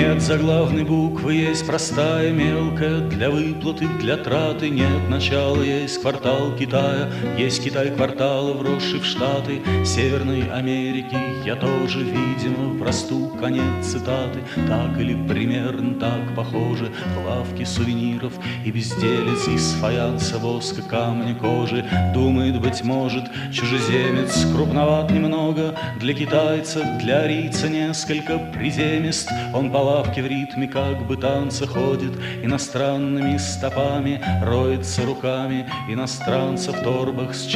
Нет заглавной буквы, есть простая, мелкая, для выплаты, для траты. Нет начала, есть квартал Китая, есть Китай квартала, вросший в Штаты Северной Америки. Я тоже, видимо, расту, конец цитаты. Так или примерно так похоже в лавке сувениров и безделец из фаянса, воска, камня, кожи. Думает, быть может, чужеземец крупноват немного для китайца, для арийца несколько приземист. Он по лавке в ритме как бы танца ходит, иностранными стопами роется руками. Иностранца в торбах с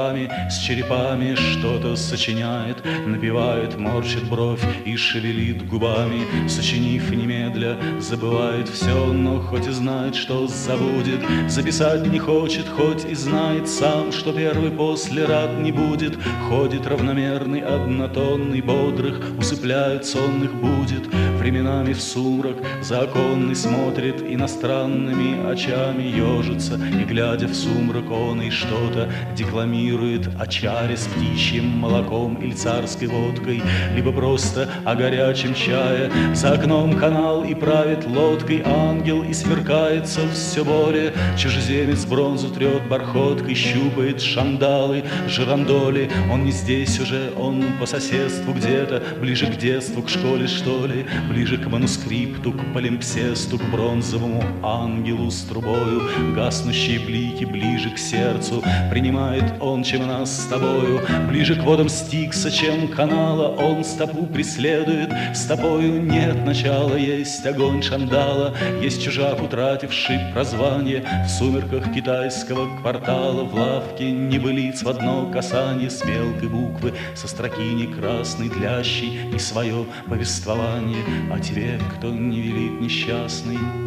черепами что-то сочиняет, напевает, морщит бровь и шевелит губами. Сочинив немедля, забывает все, но хоть и знает, что забудет, записать не хочет, хоть и знает сам, что первый после рад не будет. Ходит равномерный, однотонный, бодрых усыпляет, сонных будет. Временами в сумрак за оконный смотрит иностранными очами, ежится, и, глядя в сумрак, он и что-то декламирует о чаре с птичьим молоком или царской водкой, либо просто о горячем чае. За окном канал и правит лодкой ангел, и сверкается все более. Чужеземец бронзу трет бархоткой, щупает шандалы, жирандоли. Он не здесь уже, он по соседству где-то, ближе к детству, к школе, что ли, ближе к манускрипту, к полимпсесту, к бронзовому ангелу с трубою. Гаснущие блики ближе к сердцу принимает он, чем нас с тобою. Ближе к водам Стикса, чем канала, он стопу преследует. Стопою нет начала, есть огонь шандала, есть чужак, утративший прозвание в сумерках китайского квартала. В лавке небылиц в одно касание с мелкой буквы, со строки не красной, длящей и свое повествование о тебе, кто не велит несчастный.